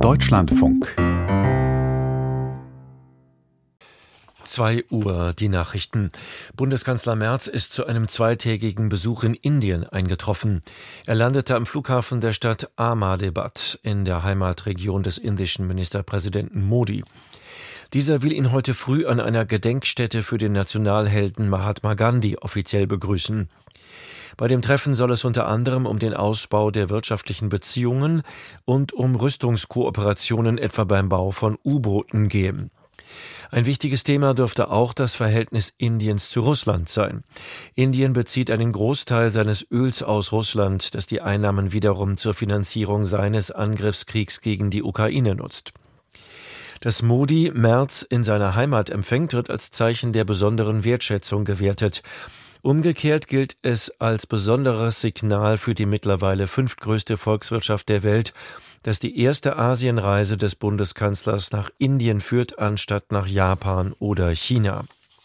Deutschlandfunk. 2 Uhr, die Nachrichten. Bundeskanzler Merz ist zu einem zweitägigen Besuch in Indien eingetroffen. Er landete am Flughafen der Stadt Ahmedabad in der Heimatregion des indischen Ministerpräsidenten Modi. Dieser will ihn heute früh an einer Gedenkstätte für den Nationalhelden Mahatma Gandhi offiziell begrüßen. Bei dem Treffen soll es unter anderem um den Ausbau der wirtschaftlichen Beziehungen und um Rüstungskooperationen etwa beim Bau von U-Booten gehen. Ein wichtiges Thema dürfte auch das Verhältnis Indiens zu Russland sein. Indien bezieht einen Großteil seines Öls aus Russland, das die Einnahmen wiederum zur Finanzierung seines Angriffskriegs gegen die Ukraine nutzt. Dass Modi Merz in seiner Heimat empfängt, wird als Zeichen der besonderen Wertschätzung gewertet. Umgekehrt gilt es als besonderes Signal für die mittlerweile 5. größte Volkswirtschaft der Welt, dass die erste Asienreise des Bundeskanzlers nach Indien führt, anstatt nach Japan oder China.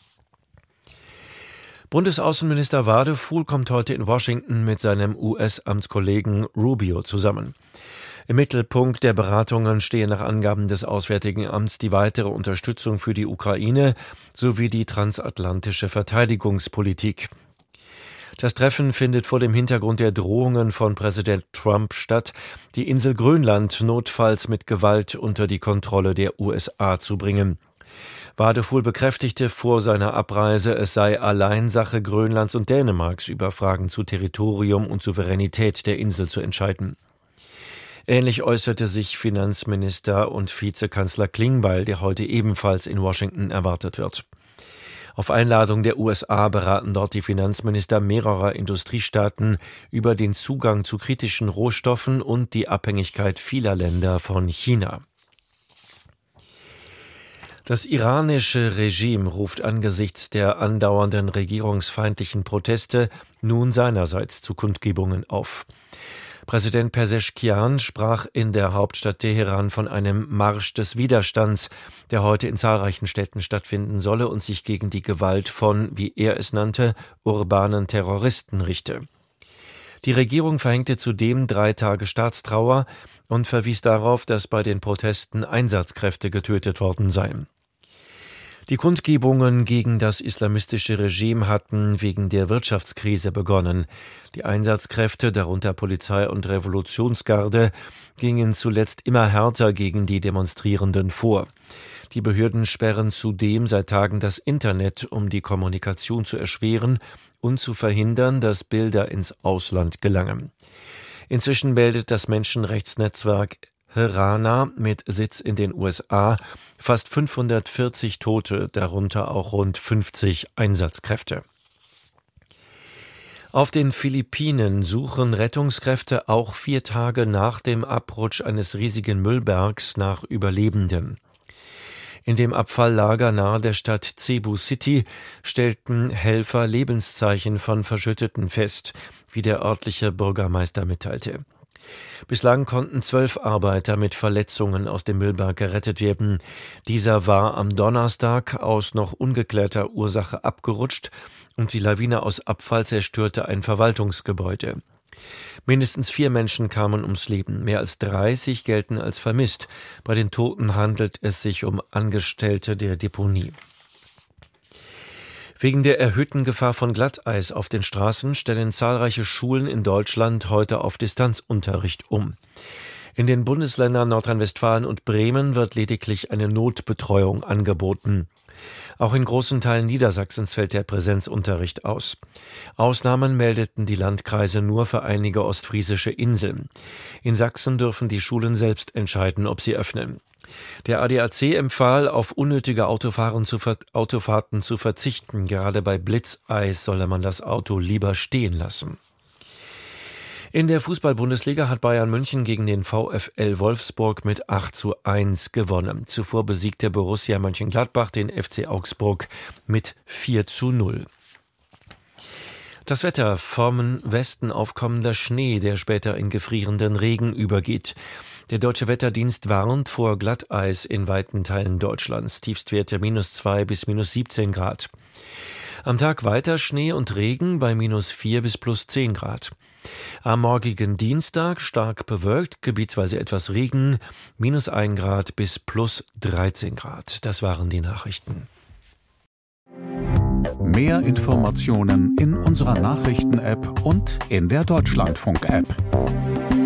Bundesaußenminister Wadefuhl kommt heute in Washington mit seinem US-Amtskollegen Rubio zusammen. Im Mittelpunkt der Beratungen stehe nach Angaben des Auswärtigen Amts die weitere Unterstützung für die Ukraine sowie die transatlantische Verteidigungspolitik. Das Treffen findet vor dem Hintergrund der Drohungen von Präsident Trump statt, die Insel Grönland notfalls mit Gewalt unter die Kontrolle der USA zu bringen. Wadefuhl bekräftigte vor seiner Abreise, es sei allein Sache Grönlands und Dänemarks, über Fragen zu Territorium und Souveränität der Insel zu entscheiden. Ähnlich äußerte sich Finanzminister und Vizekanzler Klingbeil, der heute ebenfalls in Washington erwartet wird. Auf Einladung der USA beraten dort die Finanzminister mehrerer Industriestaaten über den Zugang zu kritischen Rohstoffen und die Abhängigkeit vieler Länder von China. Das iranische Regime ruft angesichts der andauernden regierungsfeindlichen Proteste nun seinerseits zu Kundgebungen auf. Präsident Pezeshkian sprach in der Hauptstadt Teheran von einem Marsch des Widerstands, der heute in zahlreichen Städten stattfinden solle und sich gegen die Gewalt von, wie er es nannte, urbanen Terroristen richte. Die Regierung verhängte zudem 3 Tage Staatstrauer und verwies darauf, dass bei den Protesten Einsatzkräfte getötet worden seien. Die Kundgebungen gegen das islamistische Regime hatten wegen der Wirtschaftskrise begonnen. Die Einsatzkräfte, darunter Polizei und Revolutionsgarde, gingen zuletzt immer härter gegen die Demonstrierenden vor. Die Behörden sperren zudem seit Tagen das Internet, um die Kommunikation zu erschweren und zu verhindern, dass Bilder ins Ausland gelangen. Inzwischen meldet das Menschenrechtsnetzwerk Herana mit Sitz in den USA fast 540 Tote, darunter auch rund 50 Einsatzkräfte. Auf den Philippinen suchen Rettungskräfte auch 4 Tage nach dem Abrutsch eines riesigen Müllbergs nach Überlebenden. In dem Abfalllager nahe der Stadt Cebu City stellten Helfer Lebenszeichen von Verschütteten fest, wie der örtliche Bürgermeister mitteilte. Bislang konnten 12 Arbeiter mit Verletzungen aus dem Müllberg gerettet werden. Dieser war am Donnerstag aus noch ungeklärter Ursache abgerutscht und die Lawine aus Abfall zerstörte ein Verwaltungsgebäude. Mindestens 4 Menschen kamen ums Leben, mehr als 30 gelten als vermisst. Bei den Toten handelt es sich um Angestellte der Deponie. Wegen der erhöhten Gefahr von Glatteis auf den Straßen stellen zahlreiche Schulen in Deutschland heute auf Distanzunterricht um. In den Bundesländern Nordrhein-Westfalen und Bremen wird lediglich eine Notbetreuung angeboten. Auch in großen Teilen Niedersachsens fällt der Präsenzunterricht aus. Ausnahmen meldeten die Landkreise nur für einige ostfriesische Inseln. In Sachsen dürfen die Schulen selbst entscheiden, ob sie öffnen. Der ADAC empfahl, auf unnötige Autofahrten zu verzichten. Gerade bei Blitzeis solle man das Auto lieber stehen lassen. In der Fußball-Bundesliga hat Bayern München gegen den VfL Wolfsburg mit 8:1 gewonnen. Zuvor besiegte Borussia Mönchengladbach den FC Augsburg mit 4:0. Das Wetter: vom Westen aufkommender Schnee, der später in gefrierenden Regen übergeht. Der Deutsche Wetterdienst warnt vor Glatteis in weiten Teilen Deutschlands. Tiefstwerte -2 bis -17 Grad. Am Tag weiter Schnee und Regen bei -4 bis +10 Grad. Am morgigen Dienstag stark bewölkt, gebietsweise etwas Regen, -1 Grad bis +13 Grad. Das waren die Nachrichten. Mehr Informationen in unserer Nachrichten-App und in der Deutschlandfunk-App.